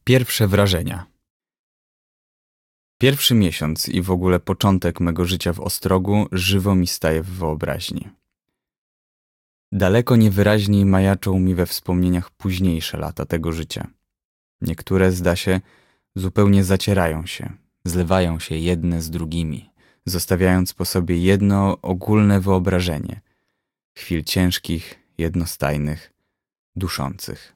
Pierwsze wrażenia. Pierwszy miesiąc i w ogóle początek mego życia w Ostrogu żywo mi staje w wyobraźni. Daleko niewyraźniej majaczą mi we wspomnieniach późniejsze lata tego życia. Niektóre, zda się, zupełnie zacierają się, zlewają się jedne z drugimi, zostawiając po sobie jedno ogólne wyobrażenie chwil ciężkich, jednostajnych, duszących.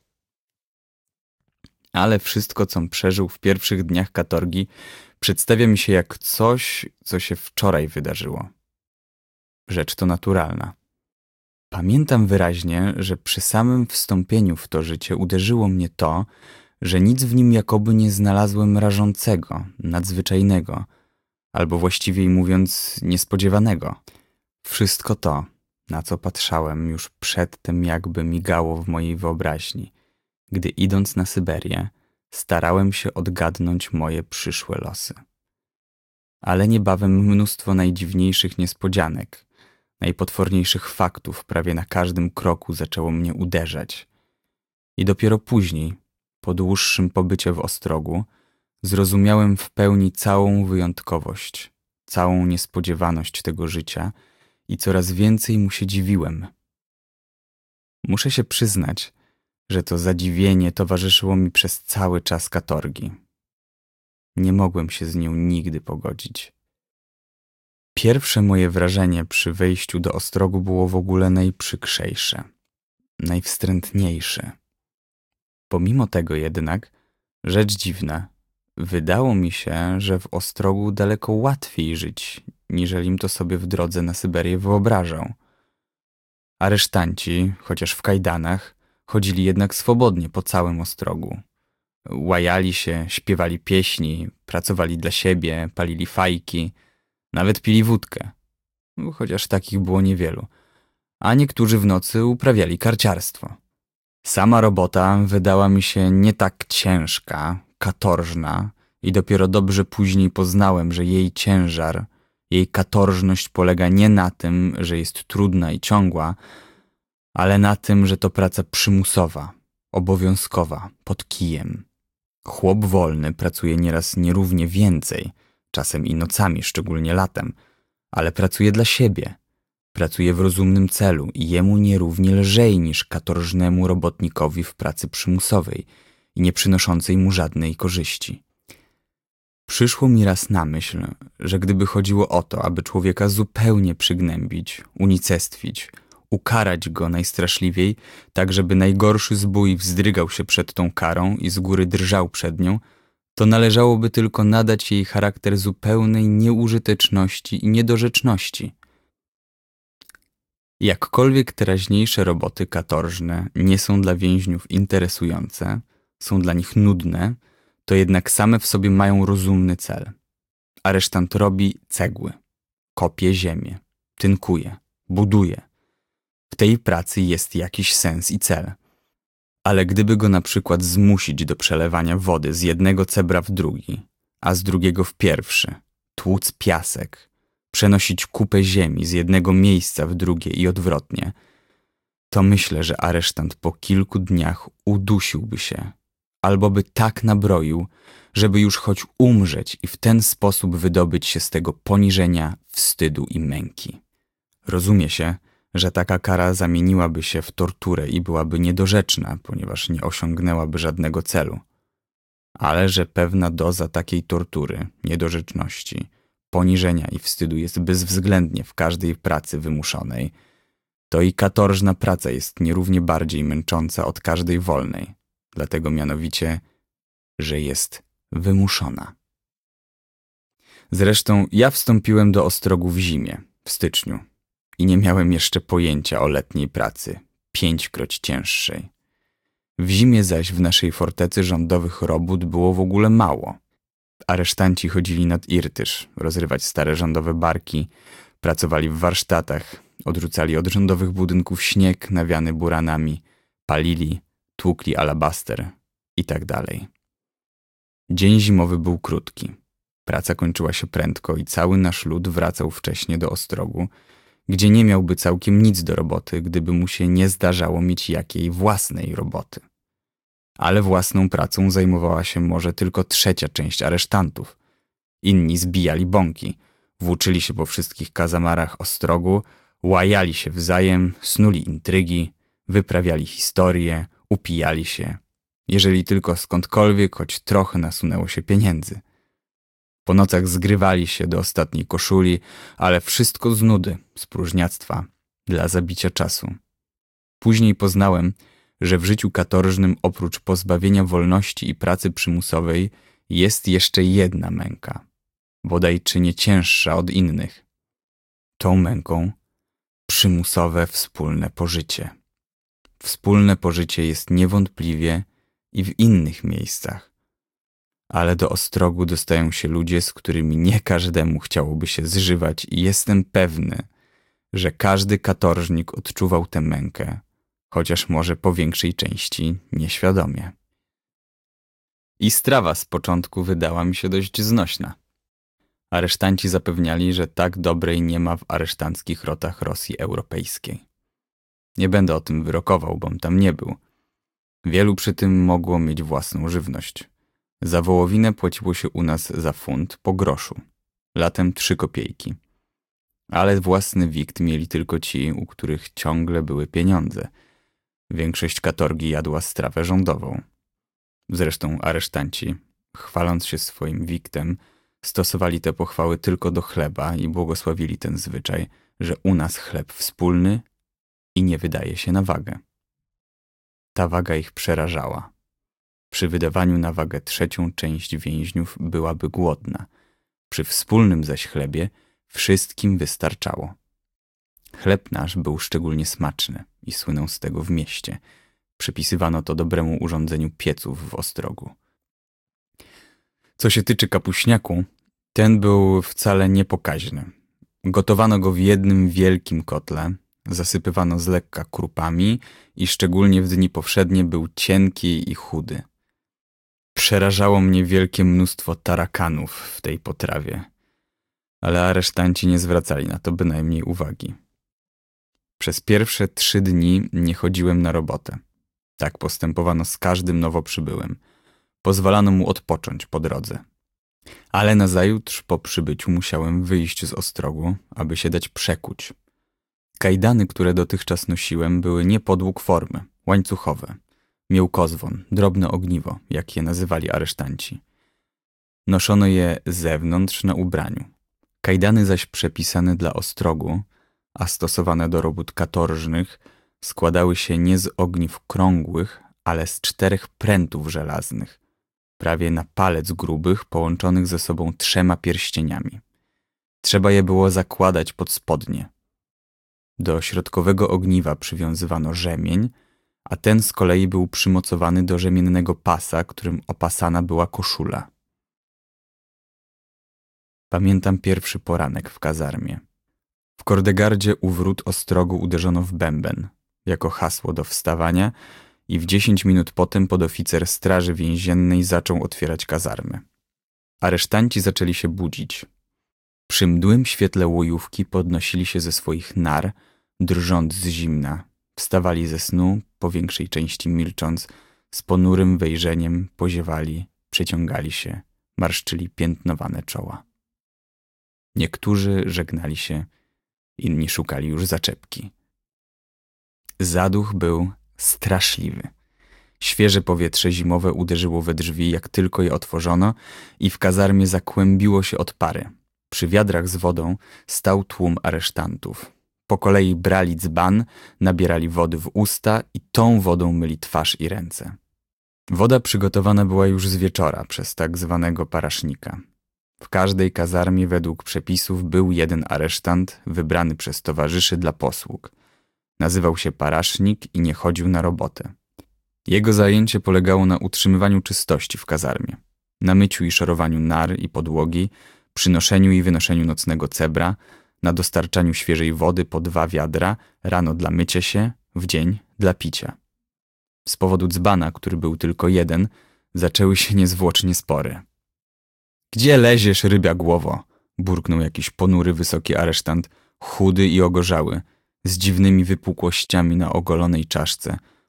Ale wszystko, com przeżył w pierwszych dniach katorgi, przedstawia mi się jak coś, co się wczoraj wydarzyło. Rzecz to naturalna. Pamiętam wyraźnie, że przy samym wstąpieniu w to życie uderzyło mnie to, że nic w nim jakoby nie znalazłem rażącego, nadzwyczajnego, albo właściwiej mówiąc niespodziewanego. Wszystko to, na co patrzałem już przedtem, jakby migało w mojej wyobraźni, gdy idąc na Syberię, starałem się odgadnąć moje przyszłe losy. Ale niebawem mnóstwo najdziwniejszych niespodzianek, najpotworniejszych faktów prawie na każdym kroku zaczęło mnie uderzać. I dopiero później, po dłuższym pobycie w Ostrogu, zrozumiałem w pełni całą wyjątkowość, całą niespodziewaność tego życia i coraz więcej mu się dziwiłem. Muszę się przyznać, że to zadziwienie towarzyszyło mi przez cały czas katorgi. Nie mogłem się z nią nigdy pogodzić. Pierwsze moje wrażenie przy wejściu do Ostrogu było w ogóle najprzykrzejsze, najwstrętniejsze. Pomimo tego jednak, rzecz dziwna, wydało mi się, że w Ostrogu daleko łatwiej żyć, niżelim to sobie w drodze na Syberię wyobrażał. Aresztanci, chociaż w kajdanach, chodzili jednak swobodnie po całym Ostrogu. Łajali się, śpiewali pieśni, pracowali dla siebie, palili fajki, nawet pili wódkę, chociaż takich było niewielu, a niektórzy w nocy uprawiali karciarstwo. Sama robota wydała mi się nie tak ciężka, katorżna i dopiero dobrze później poznałem, że jej ciężar, jej katorżność polega nie na tym, że jest trudna i ciągła, ale na tym, że to praca przymusowa, obowiązkowa, pod kijem. Chłop wolny pracuje nieraz nierównie więcej, czasem i nocami, szczególnie latem, ale pracuje dla siebie. Pracuje w rozumnym celu i jemu nierównie lżej niż katorżnemu robotnikowi w pracy przymusowej i nie przynoszącej mu żadnej korzyści. Przyszło mi raz na myśl, że gdyby chodziło o to, aby człowieka zupełnie przygnębić, unicestwić, ukarać go najstraszliwiej, tak żeby najgorszy zbój wzdrygał się przed tą karą i z góry drżał przed nią, to należałoby tylko nadać jej charakter zupełnej nieużyteczności i niedorzeczności. Jakkolwiek teraźniejsze roboty katorżne nie są dla więźniów interesujące, są dla nich nudne, to jednak same w sobie mają rozumny cel. Aresztant robi cegły, kopie ziemię, tynkuje, buduje. W tej pracy jest jakiś sens i cel. Ale gdyby go na przykład zmusić do przelewania wody z jednego cebra w drugi, a z drugiego w pierwszy, tłuc piasek, przenosić kupę ziemi z jednego miejsca w drugie i odwrotnie, to myślę, że aresztant po kilku dniach udusiłby się, albo by tak nabroił, żeby już choć umrzeć i w ten sposób wydobyć się z tego poniżenia, wstydu i męki. Rozumie się, że taka kara zamieniłaby się w torturę i byłaby niedorzeczna, ponieważ nie osiągnęłaby żadnego celu. Ale że pewna doza takiej tortury, niedorzeczności, poniżenia i wstydu jest bezwzględnie w każdej pracy wymuszonej, to i katorżna praca jest nierównie bardziej męcząca od każdej wolnej, dlatego mianowicie, że jest wymuszona. Zresztą ja wstąpiłem do Ostrogu w zimie, w styczniu, i nie miałem jeszcze pojęcia o letniej pracy, 5-kroć cięższej. W zimie zaś w naszej fortecy rządowych robót było w ogóle mało. Aresztanci chodzili nad Irtysz, rozrywać stare rządowe barki, pracowali w warsztatach, odrzucali od rządowych budynków śnieg nawiany buranami, palili, tłukli alabaster i tak dalej. Dzień zimowy był krótki. Praca kończyła się prędko i cały nasz lud wracał wcześnie do Ostrogu, gdzie nie miałby całkiem nic do roboty, gdyby mu się nie zdarzało mieć jakiej własnej roboty. ale własną pracą zajmowała się może tylko trzecia część aresztantów. Inni zbijali bąki, włóczyli się po wszystkich kazamarach Ostrogu, łajali się wzajem, snuli intrygi, wyprawiali historie, upijali się, jeżeli tylko skądkolwiek choć trochę nasunęło się pieniędzy. Po nocach zgrywali się do ostatniej koszuli, ale wszystko z nudy, z próżniactwa, dla zabicia czasu. Później poznałem, że w życiu katorżnym oprócz pozbawienia wolności i pracy przymusowej jest jeszcze jedna męka, bodaj czy nie cięższa od innych. Tą męką przymusowe wspólne pożycie. Wspólne pożycie jest niewątpliwie i w innych miejscach, ale do Ostrogu dostają się ludzie, z którymi nie każdemu chciałoby się zżywać i jestem pewny, że każdy katorżnik odczuwał tę mękę, chociaż może po większej części nieświadomie. I strawa z początku wydała mi się dość znośna. Aresztanci zapewniali, że tak dobrej nie ma w aresztanckich rotach Rosji Europejskiej. Nie będę o tym wyrokował, bom tam nie był. Wielu przy tym mogło mieć własną żywność. Za wołowinę płaciło się u nas za funt po groszu, latem 3 kopejki. Ale własny wikt mieli tylko ci, u których ciągle były pieniądze. Większość katorgi jadła strawę rządową. Zresztą aresztanci, chwaląc się swoim wiktem, stosowali te pochwały tylko do chleba i błogosławili ten zwyczaj, że u nas chleb wspólny i nie wydaje się na wagę. Ta waga ich przerażała. Przy wydawaniu na wagę trzecią część więźniów byłaby głodna. Przy wspólnym zaś chlebie wszystkim wystarczało. Chleb nasz był szczególnie smaczny i słynął z tego w mieście. Przypisywano to dobremu urządzeniu pieców w Ostrogu. Co się tyczy kapuśniaku, ten był wcale niepokaźny. Gotowano go w jednym wielkim kotle, zasypywano z lekka krupami i szczególnie w dni powszednie był cienki i chudy. Przerażało mnie wielkie mnóstwo tarakanów w tej potrawie, ale aresztanci nie zwracali na to bynajmniej uwagi. Przez pierwsze 3 dni nie chodziłem na robotę. Tak postępowano z każdym nowo przybyłym. Pozwalano mu odpocząć po drodze. Ale nazajutrz po przybyciu musiałem wyjść z Ostrogu, aby się dać przekuć. Kajdany, które dotychczas nosiłem, były nie podług formy, łańcuchowe. Miękozwon, drobne ogniwo, jak je nazywali aresztanci. Noszono je z zewnątrz na ubraniu. Kajdany zaś przepisane dla Ostrogu, a stosowane do robót katorżnych, składały się nie z ogniw krągłych, ale z 4 prętów żelaznych, prawie na palec grubych, połączonych ze sobą 3 pierścieniami. Trzeba je było zakładać pod spodnie. Do środkowego ogniwa przywiązywano rzemień, a ten z kolei był przymocowany do rzemiennego pasa, którym opasana była koszula. Pamiętam pierwszy poranek w kazarmie. W Kordegardzie u wrót Ostrogu uderzono w bęben, jako hasło do wstawania i w 10 minut potem podoficer straży więziennej zaczął otwierać kazarmy. Aresztanci zaczęli się budzić. Przy mdłym świetle łojówki podnosili się ze swoich nar, drżąc z zimna. Wstawali ze snu, po większej części milcząc, z ponurym wejrzeniem poziewali, przeciągali się, marszczyli piętnowane czoła. Niektórzy żegnali się, inni szukali już zaczepki. Zaduch był straszliwy. Świeże powietrze zimowe uderzyło we drzwi, jak tylko je otworzono i w kazarmie zakłębiło się od pary. Przy wiadrach z wodą stał tłum aresztantów. Po kolei brali dzban, nabierali wody w usta i tą wodą myli twarz i ręce. Woda przygotowana była już z wieczora przez tak zwanego parasznika. W każdej kazarmie według przepisów był jeden aresztant wybrany przez towarzyszy dla posług. Nazywał się parasznik i nie chodził na robotę. Jego zajęcie polegało na utrzymywaniu czystości w kazarmie, na myciu i szorowaniu nar i podłogi, przynoszeniu i wynoszeniu nocnego cebra, na dostarczaniu świeżej wody po 2 wiadra, rano dla mycia się, w dzień dla picia. Z powodu dzbana, który był tylko jeden, zaczęły się niezwłocznie spory. „Gdzie leziesz, rybia głowo?” burknął jakiś ponury, wysoki aresztant, chudy i ogorzały, z dziwnymi wypukłościami na ogolonej czaszce,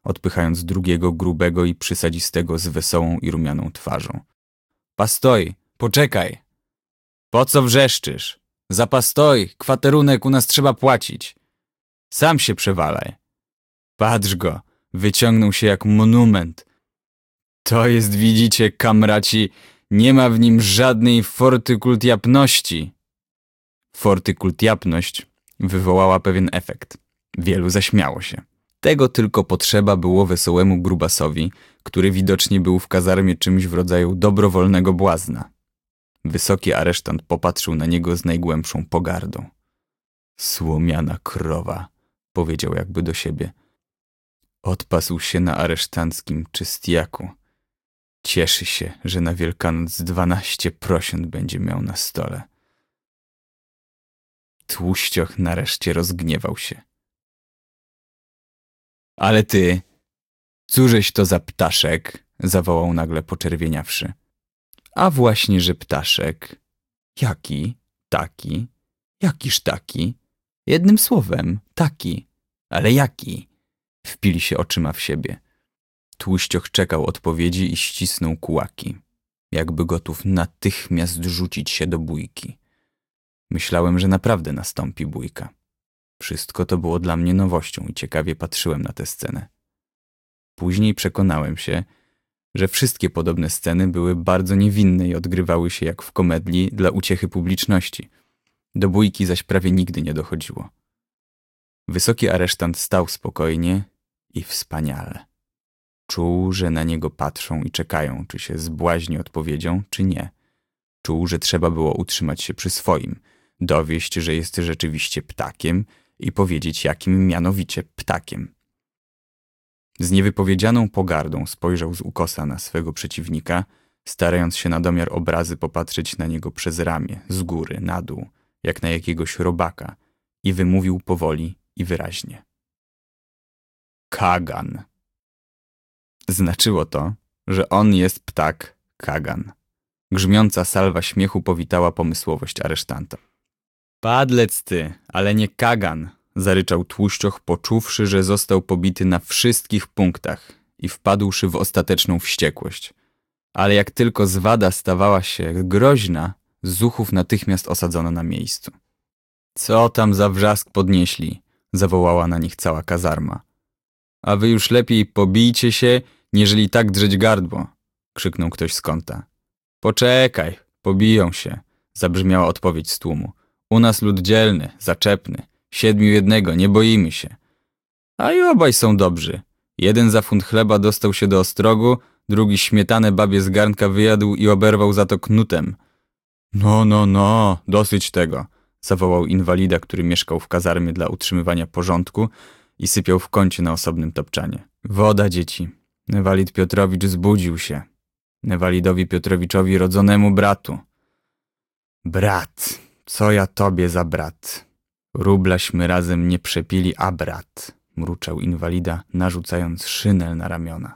odpychając drugiego grubego i przysadzistego z wesołą i rumianą twarzą. Pastoj, poczekaj! Po co wrzeszczysz? Za pastoj, kwaterunek u nas trzeba płacić. Sam się przewalaj. Patrz go, wyciągnął się jak monument. To jest, widzicie, kamraci, nie ma w nim żadnej fortykultiapności. Fortykultiapność wywołała pewien efekt. Wielu zaśmiało się. Tego tylko potrzeba było wesołemu grubasowi, który widocznie był w kazarmie czymś w rodzaju dobrowolnego błazna. Wysoki aresztant popatrzył na niego z najgłębszą pogardą. Słomiana krowa, powiedział jakby do siebie. Odpasł się na aresztanckim czystiaku. Cieszy się, że na Wielkanoc 12 prosiąt będzie miał na stole. Tłuścioch nareszcie rozgniewał się. Ale ty, cóżeś to za ptaszek? Zawołał nagle poczerwieniawszy. A właśnie, że ptaszek. Jaki? Taki? Jakiż taki? Jednym słowem, taki. Ale jaki? Wpili się oczyma w siebie. Tłuścioch czekał odpowiedzi i ścisnął kułaki, jakby gotów natychmiast rzucić się do bójki. Myślałem, że naprawdę nastąpi bójka. Wszystko to było dla mnie nowością i ciekawie patrzyłem na tę scenę. Później przekonałem się, że wszystkie podobne sceny były bardzo niewinne i odgrywały się jak w komedii dla uciechy publiczności. Do bójki zaś prawie nigdy nie dochodziło. Wysoki aresztant stał spokojnie i wspaniale. Czuł, że na niego patrzą i czekają, czy się zbłaźni odpowiedzią, czy nie. Czuł, że trzeba było utrzymać się przy swoim, dowieść, że jest rzeczywiście ptakiem i powiedzieć, jakim mianowicie ptakiem. Z niewypowiedzianą pogardą spojrzał z ukosa na swego przeciwnika, starając się na domiar obrazy popatrzeć na niego przez ramię, z góry, na dół, jak na jakiegoś robaka, i wymówił powoli i wyraźnie. Kagan. Znaczyło to, że on jest ptak Kagan. Grzmiąca salwa śmiechu powitała pomysłowość aresztanta. Padlec ty, ale nie Kagan, zaryczał Tłuścioch, poczuwszy, że został pobity na wszystkich punktach i wpadłszy w ostateczną wściekłość. Ale jak tylko zwada stawała się groźna, zuchów natychmiast osadzono na miejscu. Co tam za wrzask podnieśli? Zawołała na nich cała kazarma. A wy już lepiej pobijcie się, nieżeli tak drzeć gardło, krzyknął ktoś z kąta. Poczekaj, pobiją się, zabrzmiała odpowiedź z tłumu. U nas lud dzielny, zaczepny, 7-1, nie boimy się. A i obaj są dobrzy. Jeden za funt chleba dostał się do ostrogu, drugi śmietanę babie z garnka wyjadł i oberwał za to knutem. No, dosyć tego, zawołał inwalida, który mieszkał w kazarmie dla utrzymywania porządku i sypiał w kącie na osobnym tapczanie. Woda, dzieci. Newalid Piotrowicz zbudził się. Newalidowi Piotrowiczowi rodzonemu bratu. Brat, co ja tobie za brat? Rublaśmy razem nie przepili, a brat, mruczał inwalida, narzucając szynel na ramiona.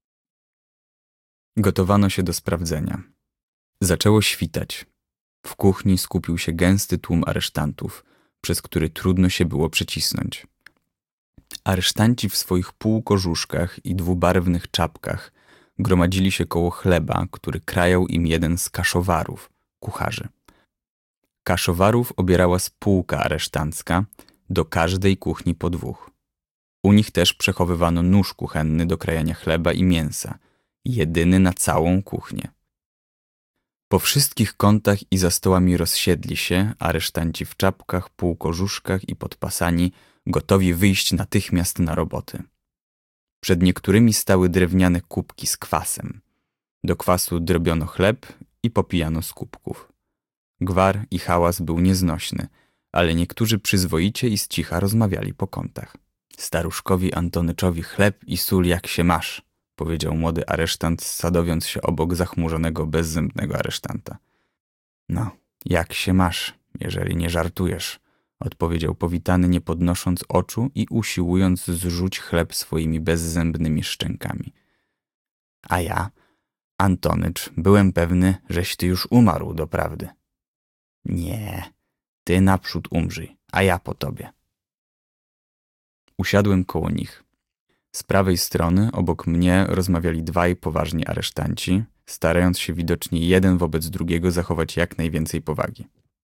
Gotowano się do sprawdzenia. Zaczęło świtać. W kuchni skupił się gęsty tłum aresztantów, przez który trudno się było przecisnąć. Aresztanci w swoich półkożuszkach i dwubarwnych czapkach gromadzili się koło chleba, który krajał im jeden z kaszowarów, kucharzy. Kaszowarów obierała spółka aresztancka, do każdej kuchni po 2. U nich też przechowywano nóż kuchenny do krajania chleba i mięsa, jedyny na całą kuchnię. Po wszystkich kątach i za stołami rozsiedli się aresztanci w czapkach, półkożuszkach i podpasani, gotowi wyjść natychmiast na roboty. Przed niektórymi stały drewniane kubki z kwasem. Do kwasu drobiono chleb i popijano z kubków. Gwar i hałas był nieznośny, ale niektórzy przyzwoicie i z cicha rozmawiali po kątach. Staruszkowi Antonyczowi chleb i sól jak się masz, powiedział młody aresztant, sadowiąc się obok zachmurzonego, bezzębnego aresztanta. No, jak się masz, jeżeli nie żartujesz, odpowiedział powitany, nie podnosząc oczu i usiłując zrzuć chleb swoimi bezzębnymi szczękami. A ja, Antonycz, byłem pewny, żeś ty już umarł doprawdy. Nie, ty naprzód umrzyj, a ja po tobie. Usiadłem koło nich. Z prawej strony, obok mnie, rozmawiali dwaj poważni aresztanci, starając się widocznie jeden wobec drugiego zachować jak najwięcej powagi.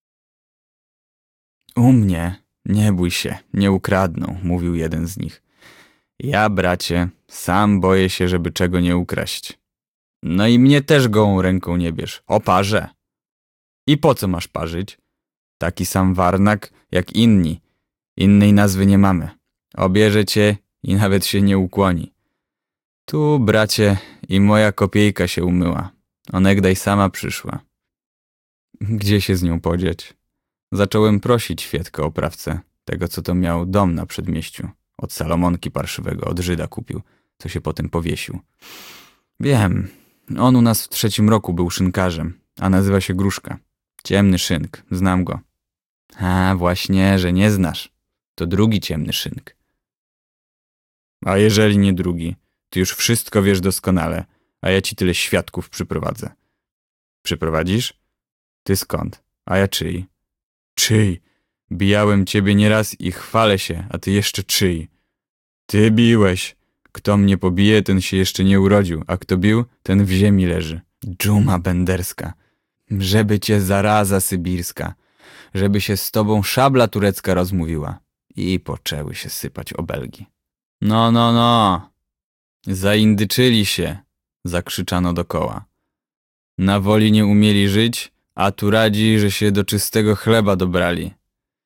U mnie, nie bój się, nie ukradną, mówił jeden z nich. Ja, bracie, sam boję się, żeby czego nie ukraść. No i mnie też gołą ręką nie bierz, oparzę. I po co masz parzyć? Taki sam warnak jak inni. Innej nazwy nie mamy. Obierze cię i nawet się nie ukłoni. Tu, bracie, i moja kopiejka się umyła. Onegdaj sama przyszła. Gdzie się z nią podzieć? Zacząłem prosić Świadka oprawcę, tego co to miał dom na przedmieściu. Od Salomonki parszywego, od Żyda kupił, co się potem powiesił. Wiem, on u nas w 3. roku był szynkarzem, a nazywa się Gruszka. Ciemny szynk, znam go. A właśnie, że nie znasz. To drugi ciemny szynk. A jeżeli nie drugi, ty już wszystko wiesz doskonale, a ja ci tyle świadków przyprowadzę. Przyprowadzisz? Ty skąd? A ja czyj? Czyj? Bijałem ciebie nieraz i chwalę się, a ty jeszcze czyj? Ty biłeś. Kto mnie pobije, ten się jeszcze nie urodził, a kto bił, ten w ziemi leży. Dżuma benderska. Żeby cię zaraza sybirska. Żeby się z tobą szabla turecka rozmówiła. I poczęły się sypać obelgi. No. Zaindyczyli się, zakrzyczano dokoła. Na woli nie umieli żyć, a tu radzi, że się do czystego chleba dobrali.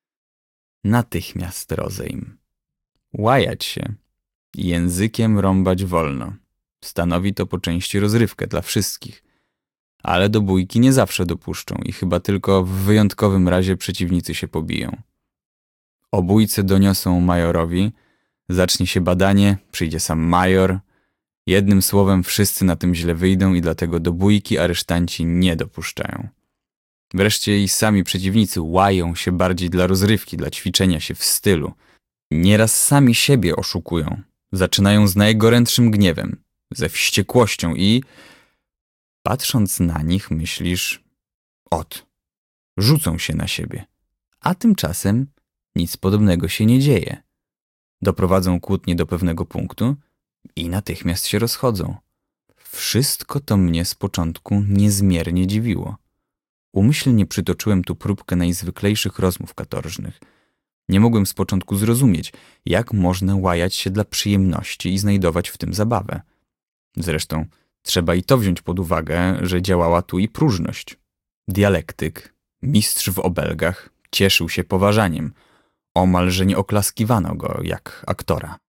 Natychmiast rozejm. Łajać się. Językiem rąbać wolno. Stanowi to po części rozrywkę dla wszystkich. Ale do bójki nie zawsze dopuszczą i chyba tylko w wyjątkowym razie przeciwnicy się pobiją. O bójce doniosą majorowi, zacznie się badanie, przyjdzie sam major. Jednym słowem wszyscy na tym źle wyjdą i dlatego do bójki aresztanci nie dopuszczają. Wreszcie i sami przeciwnicy łają się bardziej dla rozrywki, dla ćwiczenia się w stylu. Nieraz sami siebie oszukują. Zaczynają z najgorętszym gniewem, ze wściekłością i... Patrząc na nich myślisz... rzucą się na siebie. A tymczasem nic podobnego się nie dzieje. Doprowadzą kłótnię do pewnego punktu i natychmiast się rozchodzą. Wszystko to mnie z początku niezmiernie dziwiło. Umyślnie przytoczyłem tu próbkę najzwyklejszych rozmów katorżnych. Nie mogłem z początku zrozumieć, jak można łajać się dla przyjemności i znajdować w tym zabawę. Zresztą trzeba i to wziąć pod uwagę, że działała tu i próżność. Dialektyk, mistrz w obelgach, cieszył się poważaniem. Omal, że nie oklaskiwano go jak aktora.